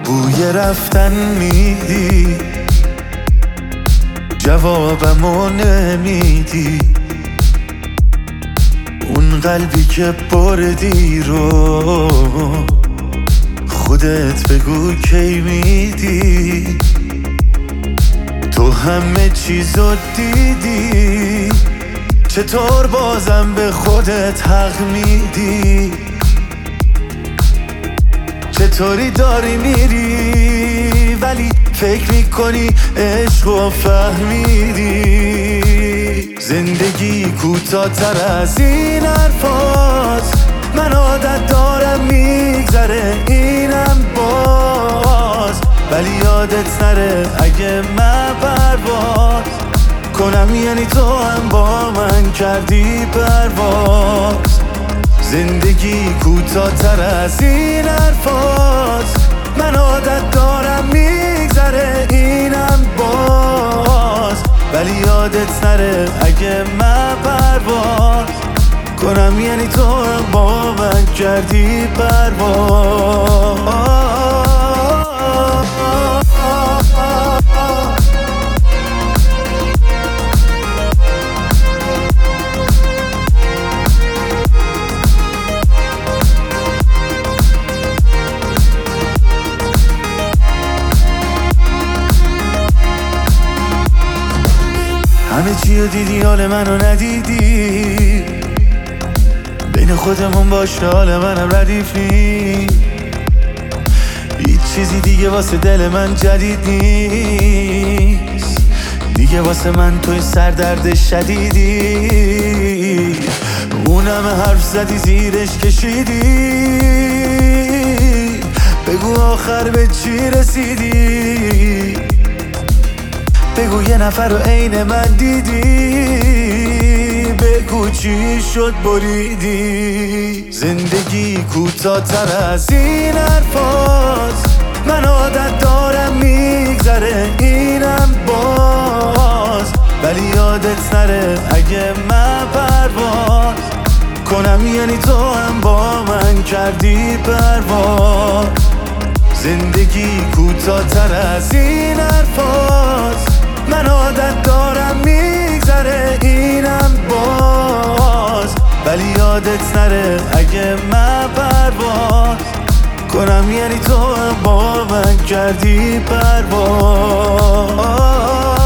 بوی رفتن میدی، جوابمو نمیدی. اون قلبی که بردی رو خودت بگو کی میدی. تو همه چیزو دیدی، چطور بازم به خودت حق میدی؟ چطوری داری میری ولی فکر میکنی عشقو فهمیدی؟ زندگی کوتاه‌تر از این حرفاست، من عادت دارم میگذره اینم باز. ولی یادت نره اگه من پرواز کنم یعنی تو هم با من کردی پرواز. زندگی کوتاه‌تر از این حرفاست، من عادت دارم میگذره اینم باز. ولی یادت نره اگه من پرواز کنم یعنی تو هم با من کردی پرواز. همه چی رو دیدی حال منو ندیدی، بین خودمون باشه حال منم ردیف نیست. هیچ چیزی دیگه واسه دل من جدید نیست، دیگه واسه من توی سردرد شدیدی. اونم حرف زدی زیرش کشیدی، بگو آخر به چی رسیدی؟ بگو یه نفر رو عین من دیدی، بگو چی شد بریدی؟ زندگی کوتاه‌تر از این حرفاست، من عادت دارم میگذره اینم باز. ولی یادت نره اگه من پرواز کنم یعنی تو هم با من کردی پرواز. زندگی کوتاه‌تر از این حرفاست، من عادت دارم میگذره اینم باز. ولی یادت نره اگه من پرواز کنم یعنی تو هم با من کردی پرواز.